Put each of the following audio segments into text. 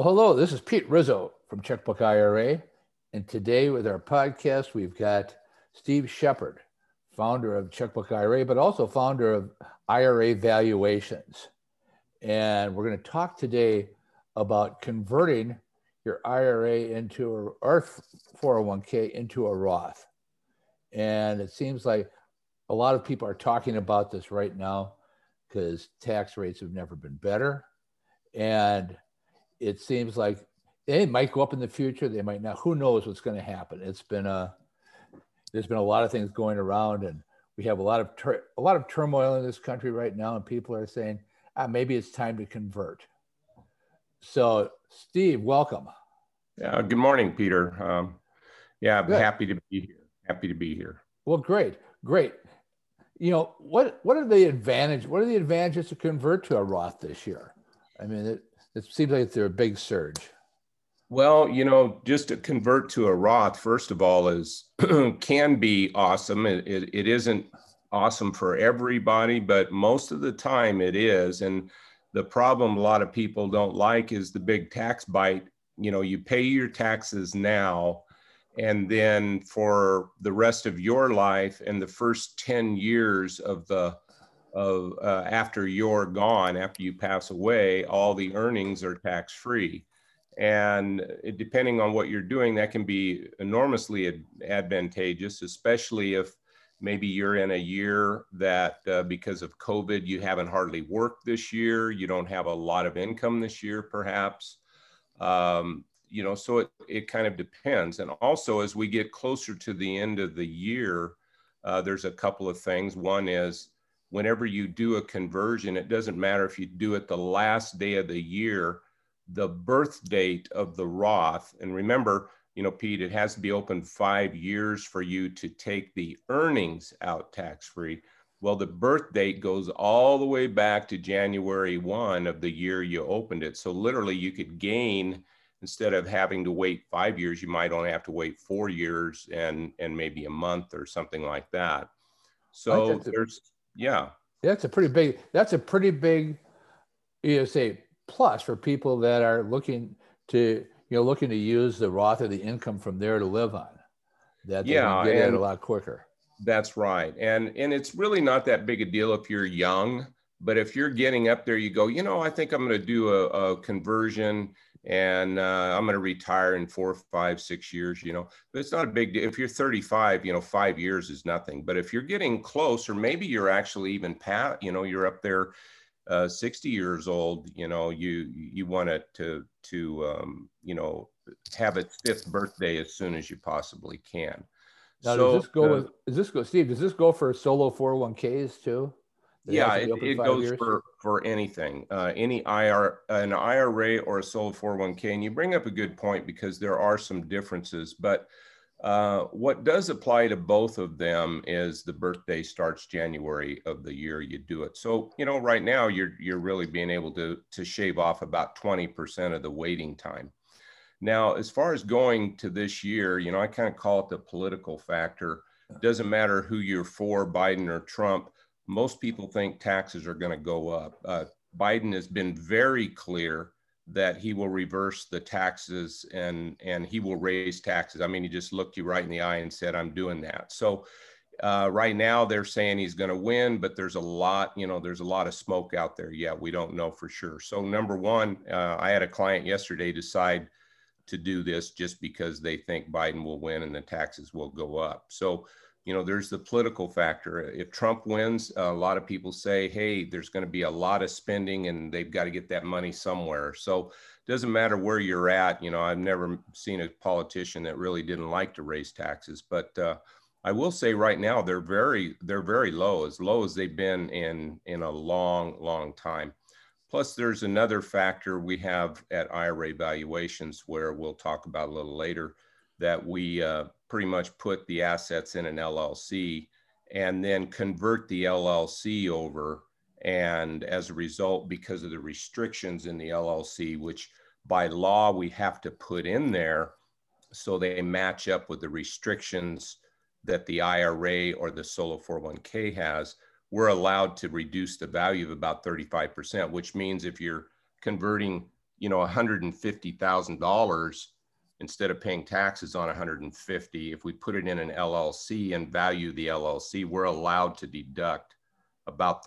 Well, hello, this is Pete Rizzo from Checkbook IRA. And today with our podcast, we've got Steve Shepard, founder of Checkbook IRA, but also founder of IRA Valuations. And we're going to talk today about converting your IRA into or 401k into a Roth. And it seems like a lot of people are talking about this right now because tax rates have never been better. And it seems like they might go up in the future. They might not. Who knows what's going to happen? There's been a lot of things going around, and we have a lot of turmoil in this country right now. And people are saying, maybe it's time to convert. So, Steve, welcome. Yeah. Good morning, Peter. I'm Good. happy to be here. Happy to be here. Well, great. You know, what are the advantages to convert to a Roth this year? I mean, it seems like they're a big surge. Well, just to convert to a Roth, first of all, is can be awesome. It isn't awesome for everybody, but most of the time it is. And the problem a lot of people don't like is the big tax bite. You pay your taxes now, and then for the rest of your life and the first 10 years after you're gone, after you pass away, all the earnings are tax-free. And depending on what you're doing, that can be enormously advantageous, especially if maybe you're in a year that because of COVID, you haven't hardly worked this year. You don't have a lot of income this year, perhaps. So it kind of depends. And also, as we get closer to the end of the year, there's a couple of things. One is, whenever you do a conversion, it doesn't matter if you do it the last day of the year, the birth date of the Roth. And remember, Pete, it has to be open 5 years for you to take the earnings out tax-free. Well, the birth date goes all the way back to January 1 of the year you opened it. So literally you could gain, instead of having to wait 5 years, you might only have to wait 4 years and maybe a month or something like that. So that's a pretty big, plus for people that are looking to use the Roth or the income from there to live on, that they can get it a lot quicker. That's right. And it's really not that big a deal if you're young, but if you're getting up there, you go, I think I'm going to do a conversion, and I'm going to retire in 4, 5, 6 years, but it's not a big deal. If you're 35, 5 years is nothing. But if you're getting close, or maybe you're actually even you're up there 60 years old, you want it to have its 5th birthday as soon as you possibly can. Now, Steve, does this go for solo 401ks too? It goes for anything, an IRA or a solo 401k. And you bring up a good point, because there are some differences, but what does apply to both of them is the birthday starts January of the year you do it. So, right now you're really being able to shave off about 20% of the waiting time. Now, as far as going to this year, I kind of call it the political factor. It doesn't matter who you're for, Biden or Trump. Most people think taxes are going to go up. Biden has been very clear that he will reverse the taxes and he will raise taxes. I mean, he just looked you right in the eye and said, I'm doing that. So right now they're saying he's going to win, but there's a lot of smoke out there. Yeah, we don't know for sure. So number one, I had a client yesterday decide to do this just because they think Biden will win and the taxes will go up. So, there's the political factor. If Trump wins, a lot of people say, hey, there's going to be a lot of spending and they've got to get that money somewhere. So it doesn't matter where you're at. I've never seen a politician that really didn't like to raise taxes, but I will say right now, they're very low as they've been in a long, long time. Plus, there's another factor we have at IRA Valuations, where we'll talk about a little later, that we pretty much put the assets in an LLC and then convert the LLC over. And as a result, because of the restrictions in the LLC, which by law we have to put in there so they match up with the restrictions that the IRA or the solo 401k has, we're allowed to reduce the value of about 35%, which means if you're converting $150,000, instead of paying taxes on 150, if we put it in an LLC and value the LLC, we're allowed to deduct about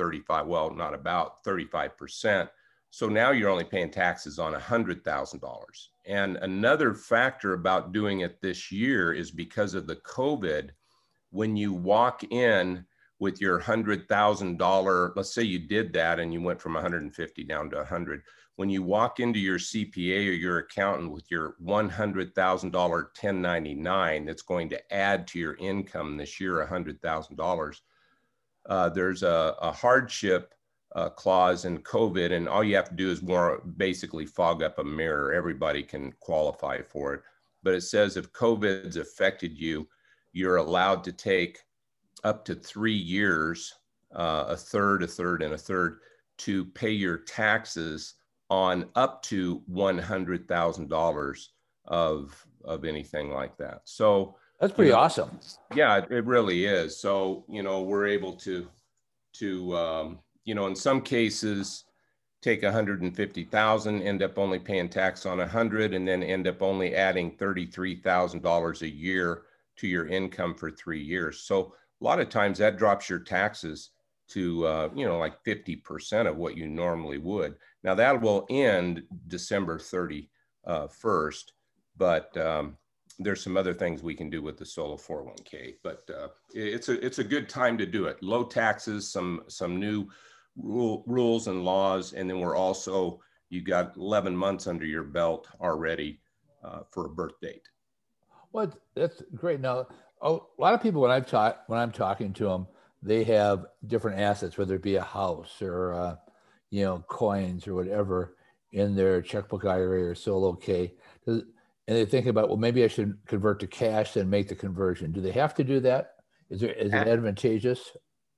35%. So now you're only paying taxes on $100,000. And another factor about doing it this year is because of the COVID, when you walk in with your $100,000, let's say you did that and you went from 150 down to 100. When you walk into your CPA or your accountant with your $100,000 1099 that's going to add to your income this year, $100,000, there's a hardship clause in COVID, and all you have to do is more basically fog up a mirror. Everybody can qualify for it. But it says if COVID's affected you, you're allowed to take up to 3 years, a third, and a third, to pay your taxes on up to $100,000 of anything like that. So that's pretty awesome. Yeah, it really is. So, we're able to in some cases take 150,000, end up only paying tax on 100, and then end up only adding $33,000 a year to your income for 3 years. So a lot of times that drops your taxes to, like 50% of what you normally would. Now that will end December 31st, but there's some other things we can do with the solo 401k, but it's a good time to do it. Low taxes, some new rules and laws, and then you got 11 months under your belt already for a birth date. Well, that's great. Now, a lot of people when I'm talking to them, they have different assets, whether it be a house or coins or whatever in their checkbook IRA or solo K. And they think about, well, maybe I should convert to cash and make the conversion. Do they have to do that? Is it advantageous?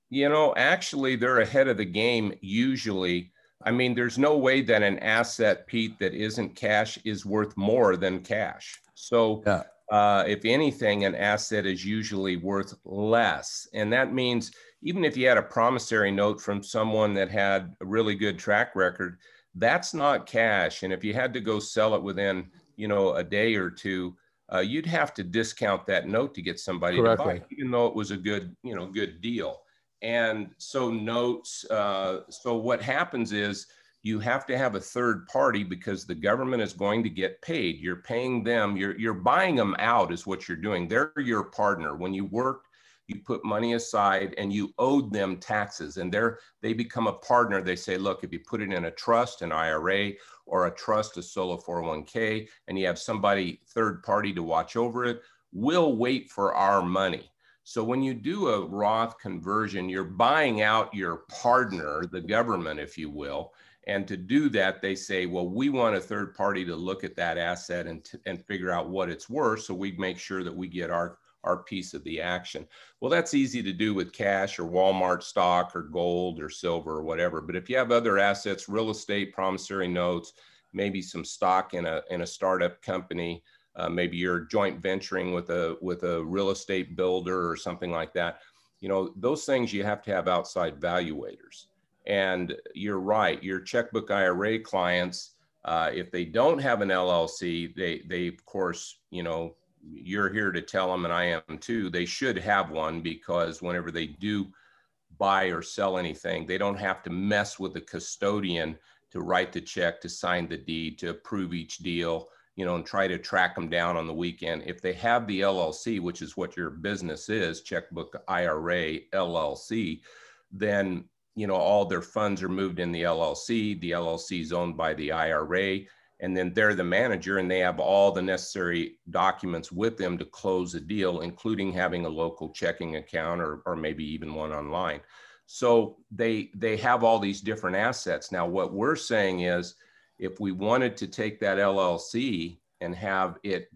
Actually, they're ahead of the game usually. I mean, there's no way that an asset, Pete, that isn't cash is worth more than cash. So yeah. If anything, an asset is usually worth less. And that means even if you had a promissory note from someone that had a really good track record, that's not cash. And if you had to go sell it within, a day or two, you'd have to discount that note to get somebody to buy it, even though it was a good deal. And so notes, so what happens is you have to have a third party because the government is going to get paid. You're paying them, you're buying them out is what you're doing. They're your partner. When you worked, you put money aside and you owed them taxes, and they become a partner. They say, look, if you put it in a trust, an IRA, or a trust, a solo 401k, and you have somebody third party to watch over it, we'll wait for our money. So when you do a Roth conversion, you're buying out your partner, the government, if you will. And to do that, they say, well, we want a third party to look at that asset and figure out what it's worth. So we make sure that we get our piece of the action. Well, that's easy to do with cash or Walmart stock or gold or silver or whatever. But if you have other assets, real estate, promissory notes, maybe some stock in a startup company, maybe you're joint venturing with a real estate builder or something like that, those things you have to have outside valuators. And you're right, your checkbook IRA clients, if they don't have an LLC, they of course, you're here to tell them, and I am too, they should have one, because whenever they do buy or sell anything, they don't have to mess with the custodian to write the check, to sign the deed, to approve each deal, and try to track them down on the weekend. If they have the LLC, which is what your business is, checkbook IRA LLC, then all their funds are moved in the LLC. The LLC is owned by the IRA, and then they're the manager, and they have all the necessary documents with them to close a deal, including having a local checking account or maybe even one online. So they have all these different assets. Now, what we're saying is, if we wanted to take that LLC and have it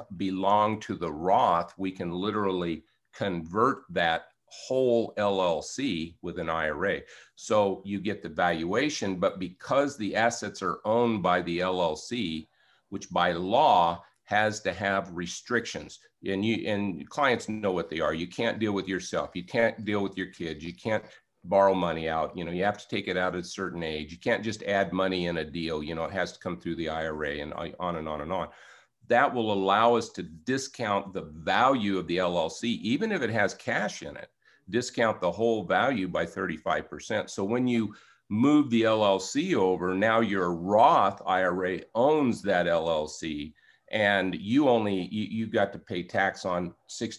belong to the Roth, we can literally convert that whole LLC with an IRA. So you get the valuation, but because the assets are owned by the LLC, which by law has to have restrictions, and clients know what they are. You can't deal with yourself. You can't deal with your kids. You can't borrow money out. You know, you have to take it out at a certain age. You can't just add money in a deal. You know, it has to come through the IRA and on and on and on. That will allow us to discount the value of the LLC, even if it has cash in it, discount the whole value by 35%. So when you move the LLC over, now your Roth IRA owns that LLC, and you got to pay tax on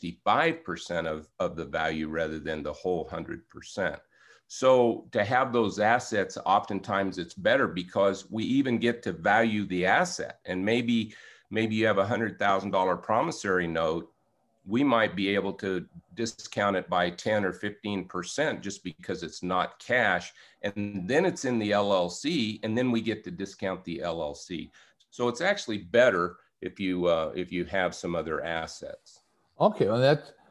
65% of the value rather than the whole 100%. So to have those assets, oftentimes it's better because we even get to value the asset. And maybe you have a $100,000 promissory note, we might be able to discount it by 10 or 15% just because it's not cash. And then it's in the LLC, and then we get to discount the LLC. So it's actually better if you have some other assets. Okay, well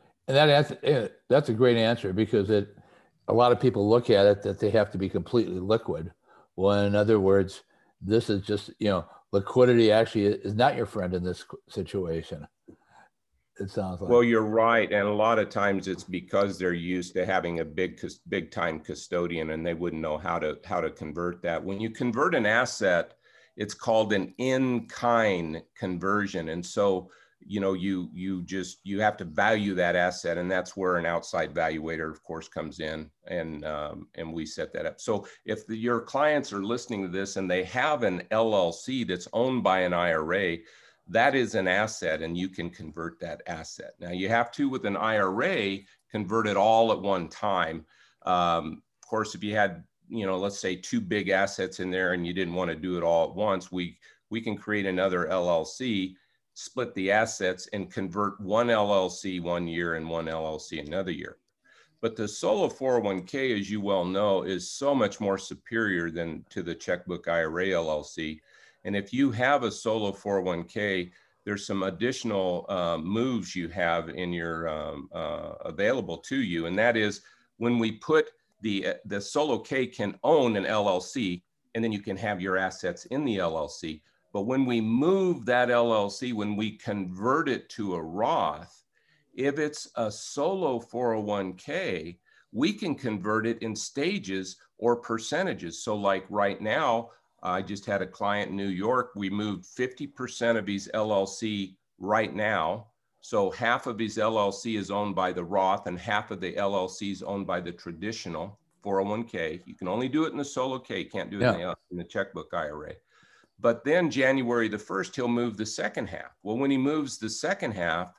that's a great answer, because a lot of people look at it that they have to be completely liquid. Well, in other words, this is just, liquidity actually is not your friend in this situation. It sounds like. Well, you're right. And a lot of times it's because they're used to having a big time custodian, and they wouldn't know how to convert that. When you convert an asset, it's called an in-kind conversion. And so, you have to value that asset, and that's where an outside valuator, of course, comes in, and we set that up. So if your clients are listening to this and they have an LLC that's owned by an IRA, that is an asset, and you can convert that asset. Now you have to, with an IRA, convert it all at one time. Of course, if you had, let's say 2 big assets in there and you didn't want to do it all at once, we can create another LLC, split the assets, and convert one LLC 1 year and one LLC another year. But the solo 401k, as you well know, is so much more superior than to the checkbook IRA LLC. And if you have a solo 401k, there's some additional moves you have in your available to you. And that is, when we put the solo K can own an LLC, and then you can have your assets in the LLC. But when we move that LLC, when we convert it to a Roth, if it's a solo 401k, we can convert it in stages or percentages. So like right now, I just had a client in New York. We moved 50% of his LLC right now. So half of his LLC is owned by the Roth, and half of the LLC is owned by the traditional 401k. You can only do it in the solo K. You can't do it in the checkbook IRA. But then January the 1st, he'll move the second half. Well, when he moves the second half,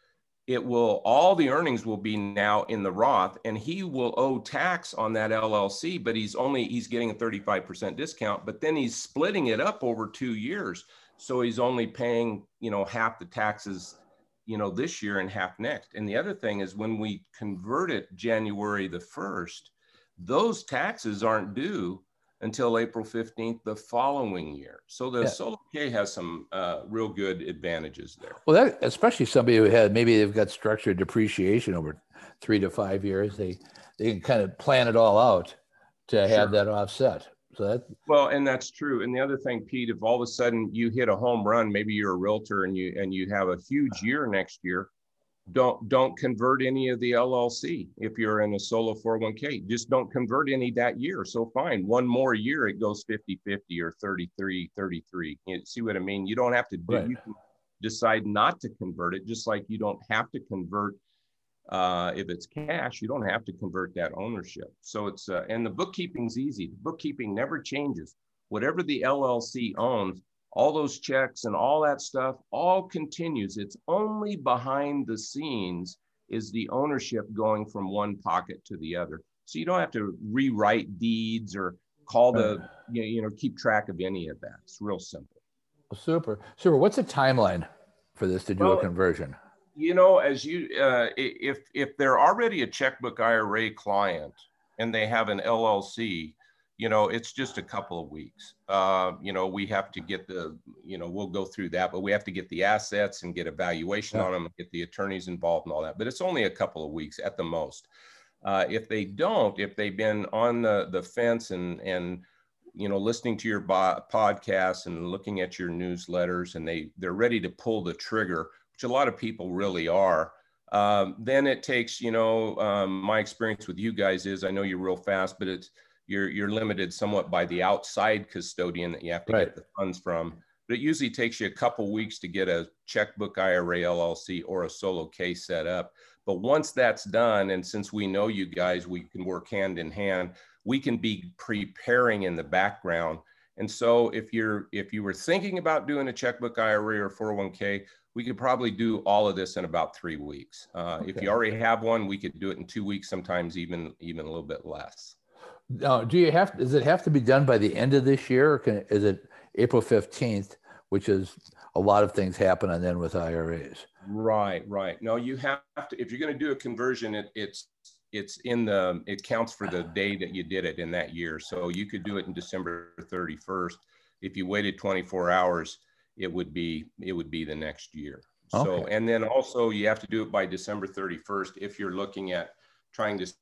all the earnings will be now in the Roth, and he will owe tax on that LLC, but he's getting a 35% discount, but then he's splitting it up over 2 years. So he's only paying, half the taxes, this year and half next. And the other thing is, when we convert it January the 1st, those taxes aren't due until April 15th the following year. So the solo K has some real good advantages there. Well, that, especially somebody who maybe they've got structured depreciation over 3 to 5 years, they can kind of plan it all out to have that offset. So and that's true. And the other thing, Pete, if all of a sudden you hit a home run, maybe you're a realtor and you have a huge year next year, don't convert any of the LLC. If you're in a solo 401k, just don't convert any that year. So fine, one more year, it goes 50-50 or 33-33. You see what I mean? You don't have to do, you can decide not to convert it, just like you don't have to convert, if it's cash, you don't have to convert that ownership. So it's, and the bookkeeping's easy. The bookkeeping never changes. Whatever the LLC owns, all those checks and all that stuff all continues. It's only behind the scenes is the ownership going from one pocket to the other. So you don't have to rewrite deeds or call keep track of any of that. It's real simple. Super. What's the timeline for this to do a conversion? As if they're already a checkbook IRA client and they have an LLC, it's just a couple of weeks. We have to get we'll go through that, but we have to get the assets and get a valuation on them, get the attorneys involved and all that. But it's only a couple of weeks at the most. If they've been on the fence and listening to your podcasts and looking at your newsletters, and they're ready to pull the trigger, which a lot of people really are, Then it takes, my experience with you guys is, I know you're real fast, but you're limited somewhat by the outside custodian that you have to get the funds from. But it usually takes you a couple weeks to get a checkbook IRA LLC or a solo case set up. But once that's done, and since we know you guys, we can work hand in hand. We can be preparing in the background. And so if you were thinking about doing a checkbook IRA or 401k, we could probably do all of this in about 3 weeks. If you already have one, we could do it in 2 weeks, sometimes even a little bit less. Now, does it have to be done by the end of this year, or is it April 15th, which is a lot of things happen and then with IRAs? Right. No, you have to, if you're going to do a conversion, it counts for the day that you did it in that year. So you could do it in December 31st. If you waited 24 hours, it would be the next year. Okay. So, and then also you have to do it by December 31st if you're looking at trying to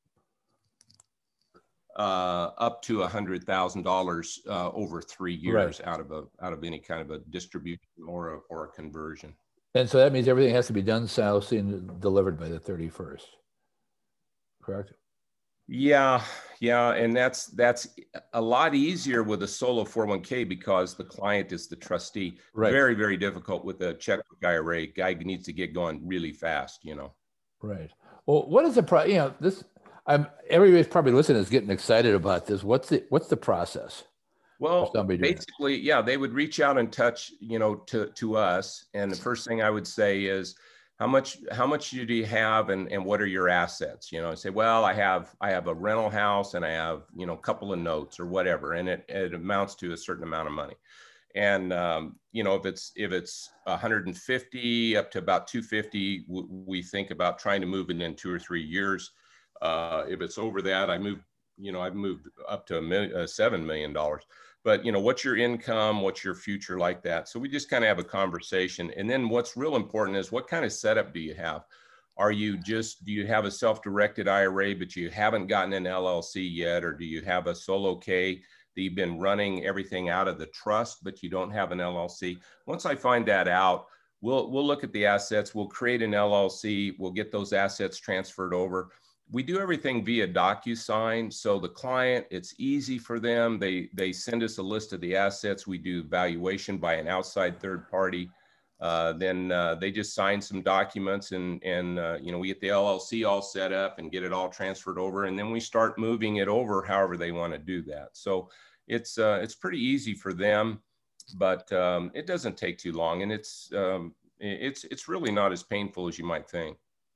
up to $100,000 over 3 years out of any kind of a distribution or a conversion. And so that means everything has to be done south and delivered by the 31st, correct? Yeah, and that's a lot easier with a solo 401k because the client is the trustee. Right. Very, very difficult with a checkbook IRA. Guy needs to get going really fast, Right. Well, what is the everybody's probably listening is getting excited about this. What's the process? Well, basically, they would reach out and touch, to us. And the first thing I would say is, how much do you have, and what are your assets? I say, well, I have a rental house and I have, a couple of notes or whatever, and it amounts to a certain amount of money. And if it's 150 up to about 250, we think about trying to move it in 2 or 3 years. If it's over that, I've moved up to $7 million. But, what's your income? What's your future like that? So we just kind of have a conversation. And then what's real important is, what kind of setup do you have? Do you have a self-directed IRA, but you haven't gotten an LLC yet? Or do you have a solo K that you've been running everything out of the trust, but you don't have an LLC? Once I find that out, we'll look at the assets. We'll create an LLC. We'll get those assets transferred over. We do everything via DocuSign. So the client, it's easy for them. They send us a list of the assets. We do valuation by an outside third party. Then they just sign some documents and we get the LLC all set up and get it all transferred over. And then we start moving it over however they want to do that. So it's pretty easy for them, but it doesn't take too long. And it's really not as painful as you might think.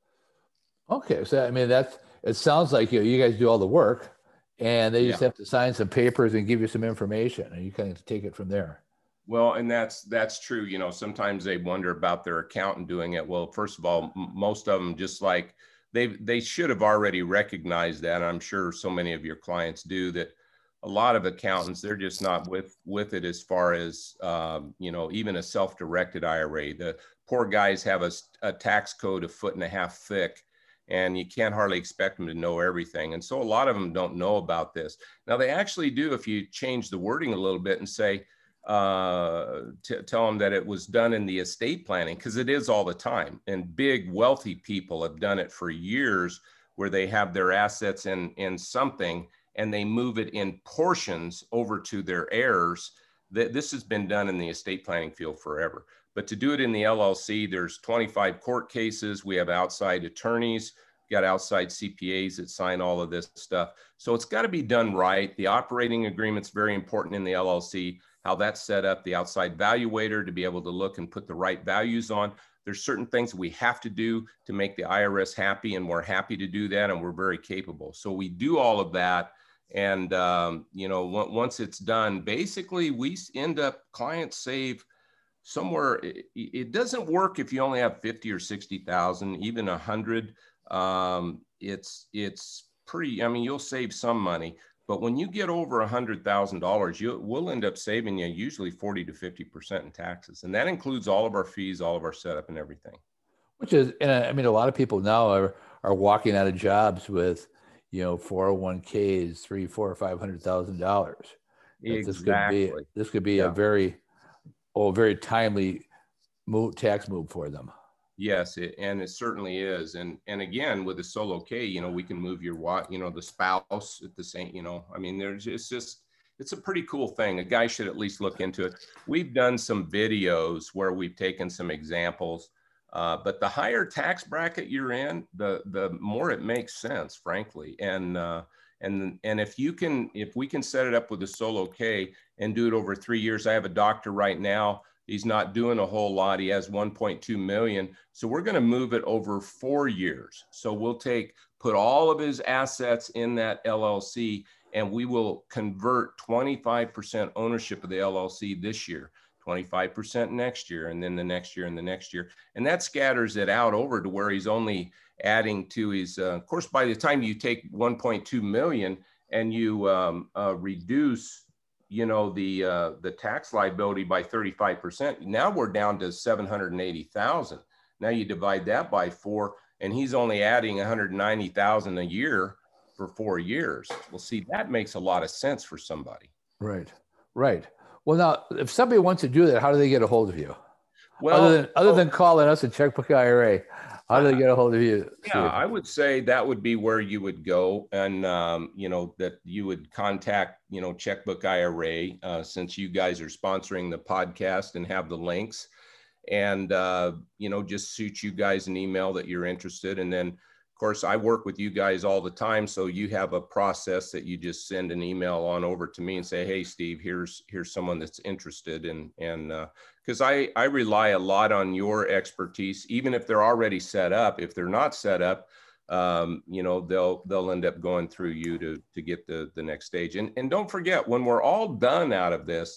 Okay, so it sounds like you guys do all the work, and they just have to sign some papers and give you some information, and you kind of take it from there. Well, and that's true. Sometimes they wonder about their accountant doing it. Well, first of all, most of them, just like they should have already recognized that. And I'm sure so many of your clients do that. A lot of accountants, they're just not with it as far as even a self-directed IRA. The poor guys have a tax code 1.5 feet thick. And you can't hardly expect them to know everything. And so a lot of them don't know about this. Now they actually do if you change the wording a little bit and say, tell them that it was done in the estate planning, because it is all the time. And big wealthy people have done it for years, where they have their assets in something and they move it in portions over to their heirs. This has been done in the estate planning field forever. But to do it in the LLC, there's 25 court cases. We have outside attorneys, got outside CPAs that sign all of this stuff. So it's got to be done right. The operating agreement's very important in the LLC, how that's set up, the outside valuator to be able to look and put the right values on. There's certain things we have to do to make the IRS happy, and we're happy to do that, and we're very capable. So we do all of that. And, once it's done, basically we end up, clients save somewhere. It doesn't work if you only have 50 or 60,000, even 100. It's pretty, you'll save some money, but when you get over $100,000, we'll end up saving you usually 40 to 50% in taxes. And that includes all of our fees, all of our setup and everything. Which is, and a lot of people now are walking out of jobs with, 401ks, $300,000, $400,000, $500,000. Exactly. This could be a very timely tax move for them. Yes, and it certainly is. And again, with the solo K, you know, we can move your you know, the spouse at the same, you know, I mean, it's a pretty cool thing. A guy should at least look into it. We've done some videos where we've taken some examples, but the higher tax bracket you're in, the more it makes sense, frankly. And if we can set it up with a solo K and do it over 3 years. I have a doctor right now. He's not doing a whole lot. He has 1.2 million. So we're going to move it over 4 years. So we'll put all of his assets in that LLC, and we will convert 25% ownership of the LLC this year, 25% next year, and then the next year and the next year. And that scatters it out over to where he's only adding to his, of course, by the time you take 1.2 million and you reduce, you know, the tax liability by 35%, now we're down to 780,000. Now you divide that by 4, and he's only adding 190,000 a year for 4 years. Well, see, that makes a lot of sense for somebody. Right, right. Well, now, if somebody wants to do that, how do they get a hold of you? Well, other than calling us at Checkbook IRA, how do they get a hold of you, Steve? Yeah, I would say that would be where you would go, and you know, that you would contact, you know, Checkbook IRA, since you guys are sponsoring the podcast and have the links, and you know, just shoot you guys an email that you're interested, and then of course I work with you guys all the time, so you have a process that you just send an email on over to me and say, hey Steve, here's someone that's interested, and because I rely a lot on your expertise, even if they're already set up. If they're not set up, you know, they'll end up going through you to get the next stage. And don't forget, when we're all done out of this,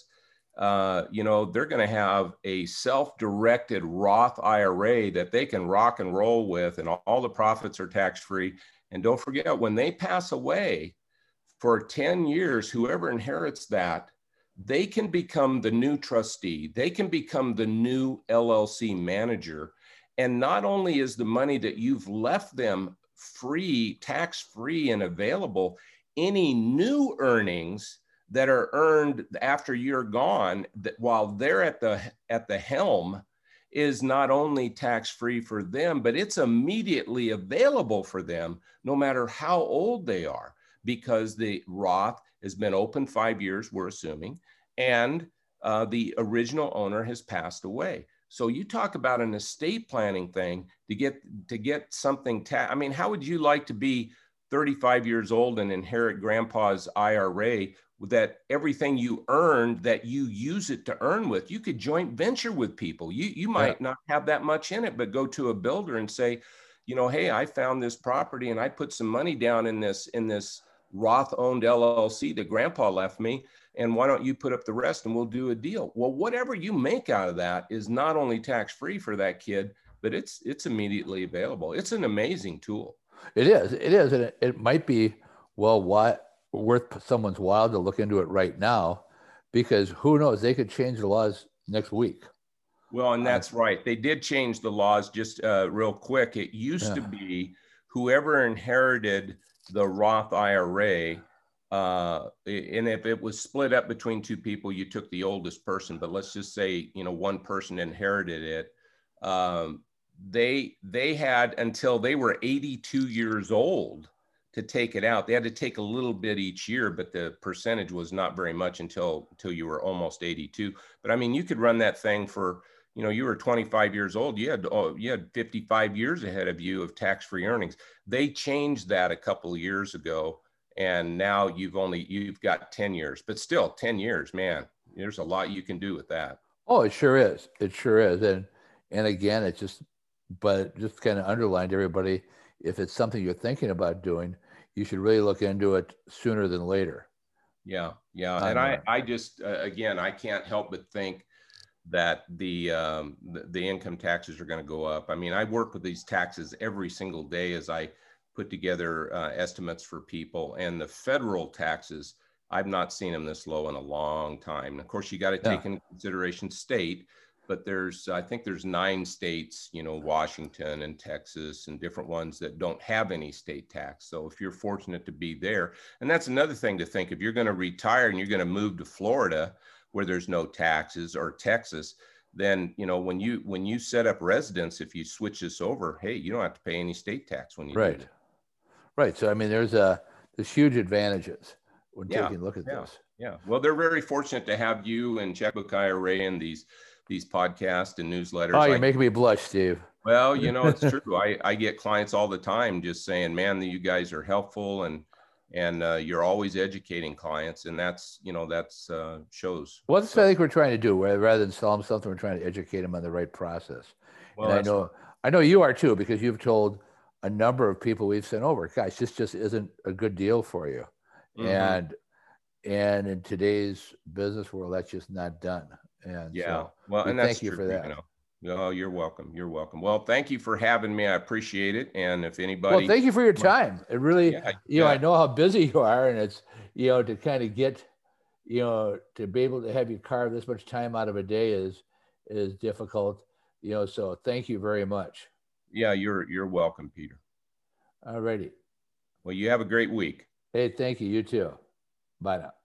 you know, they're going to have a self-directed Roth IRA that they can rock and roll with, and all the profits are tax-free. And don't forget, when they pass away for 10 years, whoever inherits that, they can become the new trustee. They can become the new LLC manager. And not only is the money that you've left them free, tax-free and available, any new earnings that are earned after you're gone, that while they're at the helm, is not only tax-free for them, but it's immediately available for them no matter how old they are, because the Roth has been open 5 years, we're assuming, and the original owner has passed away. So you talk about an estate planning thing to get something. I mean, how would you like to be 35 years old and inherit grandpa's IRA that everything you earned, that you use it to earn with? You could joint venture with people. You might not have that much in it, but go to a builder and say, you know, hey, I found this property and I put some money down in this Roth owned LLC that grandpa left me, and why don't you put up the rest and we'll do a deal? Well, whatever you make out of that is not only tax-free for that kid, but it's immediately available. It's an amazing tool. It is, and it might be, well, worth someone's while to look into it right now, because who knows, they could change the laws next week. Well, and that's right. They did change the laws just real quick. It used to be whoever inherited the Roth IRA, and if it was split up between two people, you took the oldest person. But let's just say, you know, one person inherited it. They had until they were 82 years old to take it out. They had to take a little bit each year, but the percentage was not very much until you were almost 82. But I mean, you could run that thing for, you know, you were 25 years old, you had 55 years ahead of you of tax-free earnings. They changed that a couple of years ago, and now you've got 10 years, but still 10 years, man, there's a lot you can do with that. Oh, it sure is. It sure is. And again, it just kind of underlined everybody, if it's something you're thinking about doing, you should really look into it sooner than later. Yeah. And I just, again, I can't help but think that the income taxes are going to go up. I mean, I work with these taxes every single day as I put together estimates for people, and the federal taxes, I've not seen them this low in a long time. And of course, you got to take into consideration state, but I think there's 9 states, you know, Washington and Texas and different ones that don't have any state tax. So if you're fortunate to be there, and that's another thing to think, if you're going to retire and you're going to move to Florida, where there's no taxes, or Texas, then, you know, when you set up residence, if you switch this over, hey, you don't have to pay any state tax when you do that. Right. So I mean, there's huge advantages when taking a look at this. Yeah. Well, they're very fortunate to have you and Checkbook IRA and these podcasts and newsletters. Oh, you're making me blush, Steve. Well, you know, it's true. I get clients all the time just saying, man, you guys are helpful, and you're always educating clients, and that's shows. Well, that's what I think we're trying to do. Rather than sell them something, we're trying to educate them on the right process. Well, and I know you are too, because you've told a number of people we've sent over, guys, this just isn't a good deal for you. Mm-hmm. And in today's business world, that's just not done. And so and thank you for that. You know. Oh, you're welcome. You're welcome. Well, thank you for having me. I appreciate it. And if anybody, well, thank you for your time. It really, I know how busy you are, and it's, to kind of get, to be able to have you carve this much time out of a day is difficult, so thank you very much. Yeah, you're welcome, Peter. All righty. Well, you have a great week. Hey, thank you. You too. Bye now.